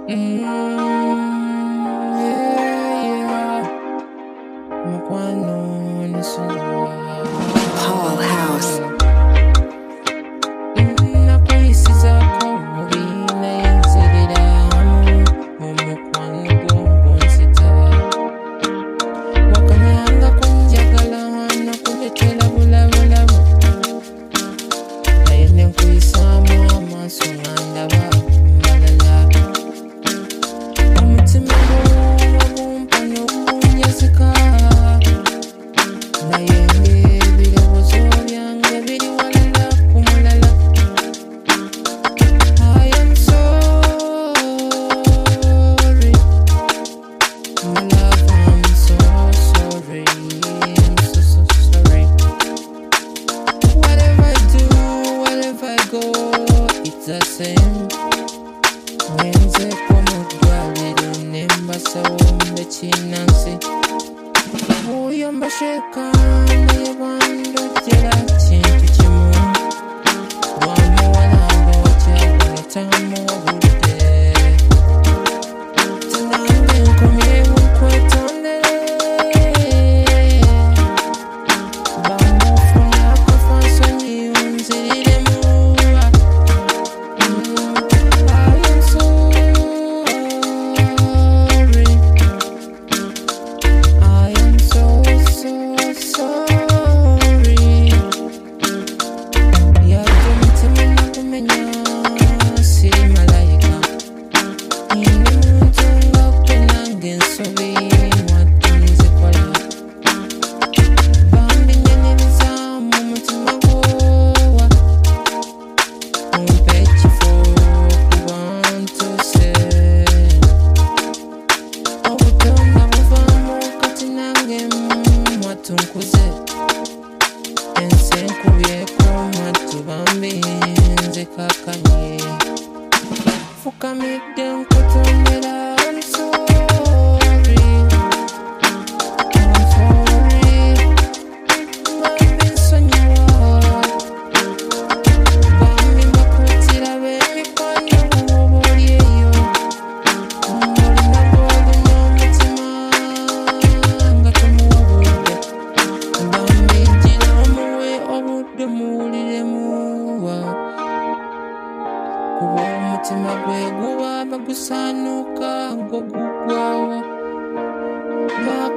Yeah. Paul House. It's the same. Wenze kwa mudwaliro nembasa wombe chinansi uyo mbasheka naye bandogera kintu kimu wamuwalanga wakyagala tamuwabudde tinange nkomye nkwetondere bamufuna akafansonyi unziriremu tunkuze ensenkubyeko matubambi nze kakanye fukamidde nkutondera I'm sorry bambi nsonyiwa bambi mbakutira b'emikwano oba oli eyo olina gw'olina omutima nga tomuwabudde bambi gira omuwe obudde muwuliremuwa kuba omutima gwe guba bagusaanuka ng'ogugwawo